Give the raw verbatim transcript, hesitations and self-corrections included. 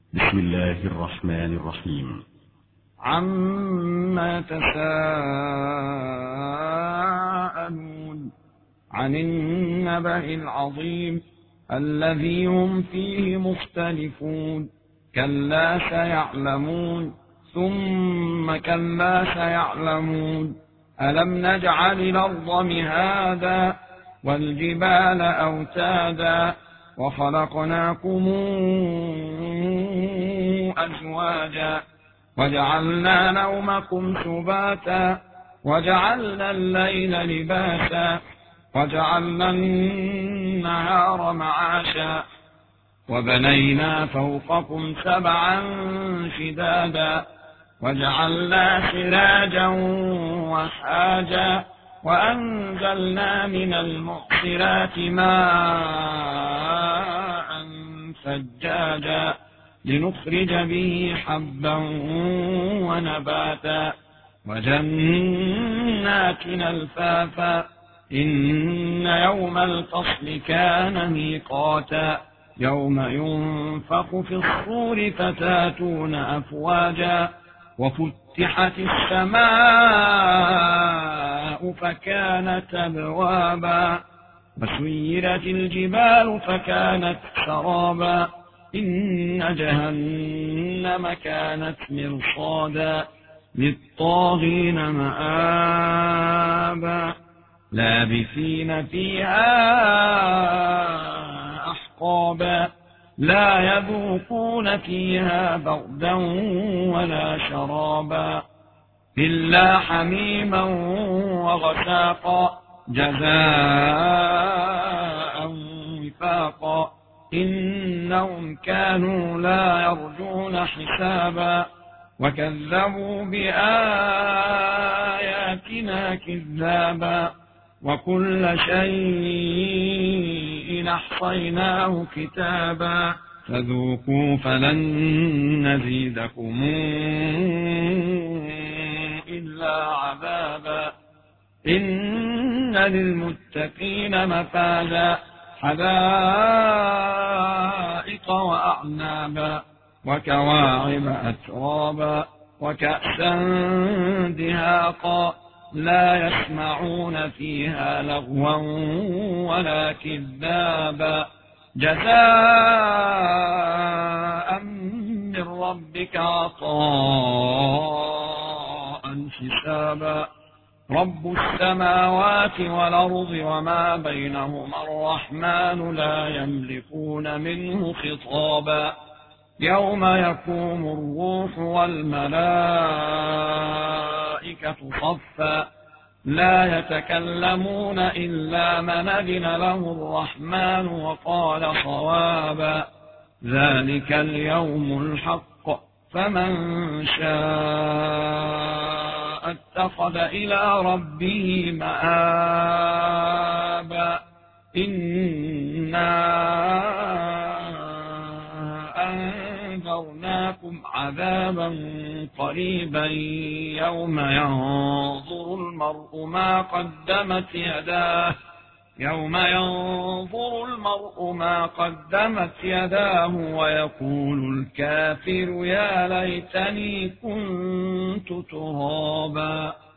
بسم الله الرحمن الرحيم. عما تساءلون عن النبأ العظيم الذي هم فيه مختلفون كلا سيعلمون ثم كلا سيعلمون ألم نجعل الأرض مهادا والجبال أوتادا وخلقناكم أزواجا وجعلنا نومكم سباتا وجعلنا الليل لباسا وجعلنا النهار معاشا وبنينا فوقكم سبعا شدادا وجعلنا سراجا وحاجا وأنزلنا من المعصرات ماء ثجاجا لنخرج به حبا ونباتا وجنات ألفافا إن يوم الفصل كان ميقاتا يوم ينفخ في الصور فتاتون أفواجا وفتحت السماء فكانت أبوابا وسيرت الجبال فكانت سرابا إن جهنم كانت مرصادا للطاغين مآبا لابثين فيها أحقابا لا يذوقون فيها بردا ولا شرابا إلا حميما وغساقا جزاء وفاقا إنهم كانوا لا يرجون حسابا وكذبوا بآياتنا كذابا وكل شيء أحصيناه كتابا فذوقوا فلن نزيدكم إلا عذابا إن للمتقين مفازا حدائق وأعنابا وكواعب أترابا وكأسا دهاقا لا يسمعون فيها لغوا ولا كذابا جزاء من ربك عطاء حسابا رب السماوات والأرض وما بينهما الرحمن لا يملكون منه خطابا يوم يقوم الروح والملائكة صفا لا يتكلمون إلا من أذن له الرحمن وقال صوابا ذلك اليوم الحق فمن شاء اتخذ إلى ربه مآبا إنا أنذرناكم عذابا قريبا يوم ينظر المرء ما قدمت يداه يوم ينظر المرء ما قدمت يداه ويقول الكافر يا ليتني كنت ترابا.